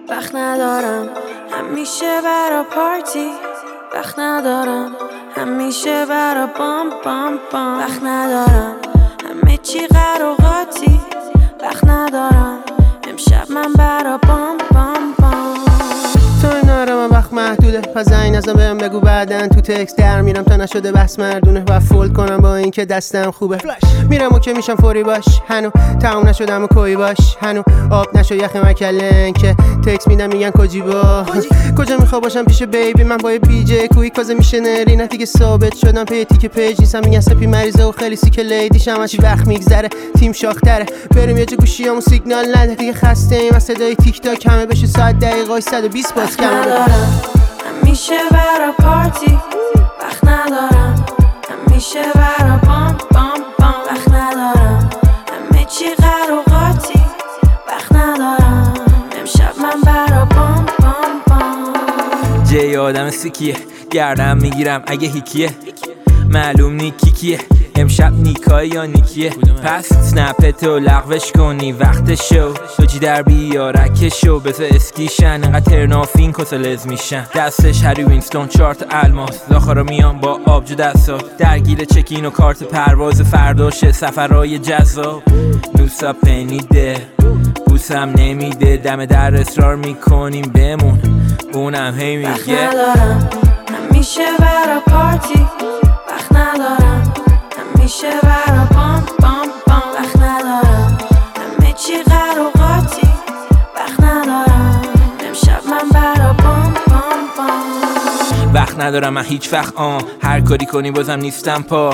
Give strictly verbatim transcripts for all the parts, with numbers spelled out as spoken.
وقت ندارم همیشه برا پارتی، وقت ندارم همیشه برا بام بام بام، وقت ندارم همه چی قراقاتی، وقت ندارم امشب من برا بام بام بام. تو اینا رو من وقت محدوده، پس زنگ نزن بهم بگو بعدن تو تکست در میرم تا نشده بس مردونه و فولد کنم با این که دستم خوبه. میرم و که میشم فوری باش، هنو تموم نشدم و کوی باش، هنو آب نشو یخ مکلن که تکست میدم میگن کجی با کجا میخوا باشم پیش بیبی. من با بی جی کوی کازه میشه نری نه دیگه ثابت شدم پی تیک پیج نیستم، میگن سپی مریضه و خیلی سیک لیدیشم، هرچی وقت میگذره تیم شاختره. بریم یه جا گوشیامو سیگنال نده دیگه، خسته ایم از صدای تیک تاک، همه بشه ساعت دقیقای صد و بیست باز کم. ندارم همیشه برا پارتی، وقت ندارم همیشه برا بام بام بام، وقت ندارم همه چی قراقاتی، وقت ندارم امشب من برا بام بام بام. جای آدم سیکیه گردم میگیرم اگه هیکیه، معلوم نیکی کیه امشب نیکای یا نیکیه. پس سنپتو لغوش کنی وقت شو، دوجی در بیارک شو بزا اسکیشن انقدر ترنافین کسلز میشن. دستش هری وینستون چارت الماس، داخرا میان با آبجو دستات درگیر چکین و کارت پرواز فرداشه سفرهای جذاب. نوسا پنیده بوسم نمیده، دم در اصرار میکنیم بمون اونم هی میگه وقت ندارم همیشه برا پارتی، وقت ندارم همیشه برا بام بام بام، وقت ندارم همه چی قراقاتی، وقت ندارم امشب من برا بام بام بام. وقت ندارم من هیچ وقت آن هر کاری کنی بازم نیستم پا.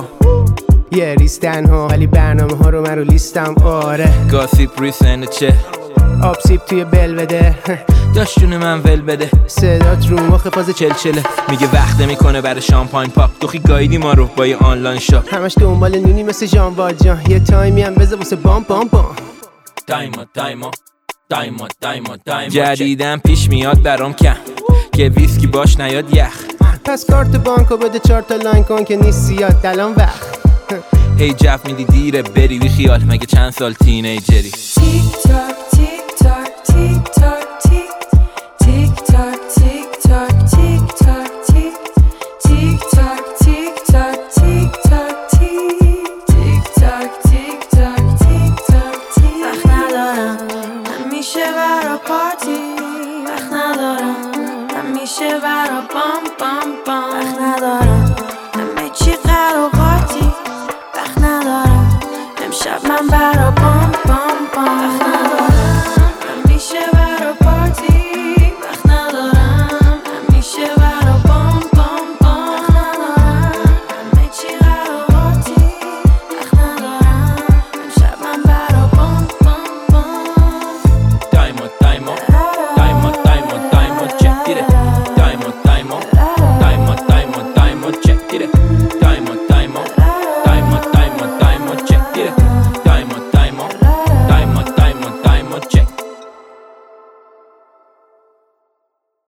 یه ریستن ها ولی برنامه ها رو من رو لیستم. آره گاسیپ روی سنده چه آب سیب توی بل بده، داشت جون من ول بده. صدات رو مخ فاز چلچله، میگه وقت میکنه برای شامپاین پاپ، دوخی گایدی ما رو با یه آنلاین شاپ. همش دنبال نونی مثل جان واجان، یه تایمی هم بذار واسه بام بام بام. دایما دایما دایما دایما دایما جدیدن پیش میاد برام کم که ویسکی باش نیاد یخ، پس کارت بانکو بده چهار تا لاین کن که نیست زیاد دلان وقت. هی جف میدی دیره بری بی خیال، مگه چند سال تینیجری. تیک تاک